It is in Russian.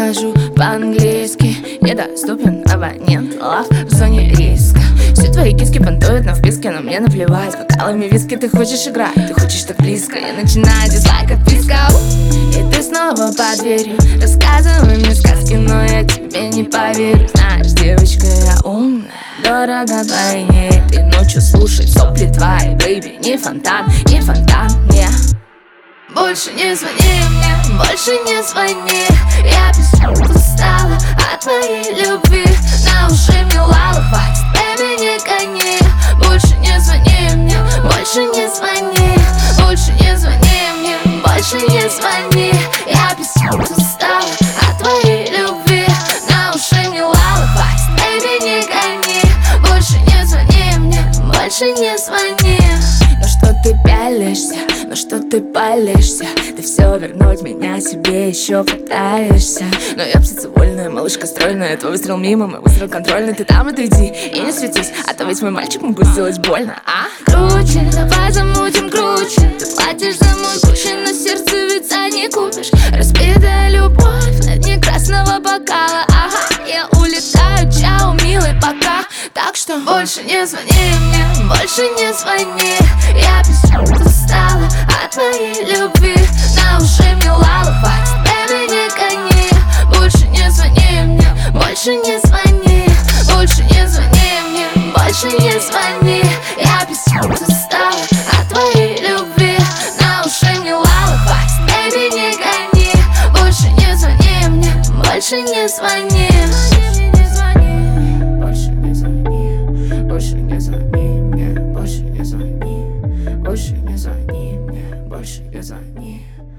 нахожу по-английски. Недоступен абонент, лав в зоне риска. Все твои киски понтуют на вписке, но мне наплевать. Бокалами виски ты хочешь играть, ты хочешь так близко. Я начинаю дизлайк, отписка. И ты снова под дверью. Рассказывай мне сказки, но я тебе не поверю. Знаешь, девочка, я умная, дорого двойне. Ты ночью слушай сопли твои, бэйби. Не фонтан, не фонтан, не. Больше не звони мне, больше не звони. Я безумно устала от твоей любви. На уши мне лала, хватит, бэйби, не гони. Больше не звони мне, больше не звони. Больше не звони мне, больше не звони. Я безумно устала от твоей любви. На уши мне лала, хватит, бэйби, не гони. Больше не звони мне, больше не звони. Ну что ты пялишься, ну что ты палишься? Ты все вернуть меня себе еще пытаешься. Но я птица вольная, малышка стройная. Твой выстрел мимо, мой выстрел контрольный. Ты там отойди и не светись, а то ведь мой мальчик могу сделать больно, а? Круче, давай замутим круче. Ты платишь за мой Гуччи, но сердце ведь не купишь. Разбитая любовь на дне красного бокала. Ага, я улетаю, чао, милый, пока. Так что больше не звони мне, больше не звони. Я безумно устала от твоей любви. На уши мне лала, хватит, бэйби, не гони. Больше не звони мне, больше не звони. Больше не звони мне, больше не звони. Я безумно устала от твоей любви. На уши мне лала, хватит, бэйби, не гони. Больше не звони мне, больше не звони. Больше не звони, больше не звони мне, больше не звони. Больше не звони мне, больше не звони.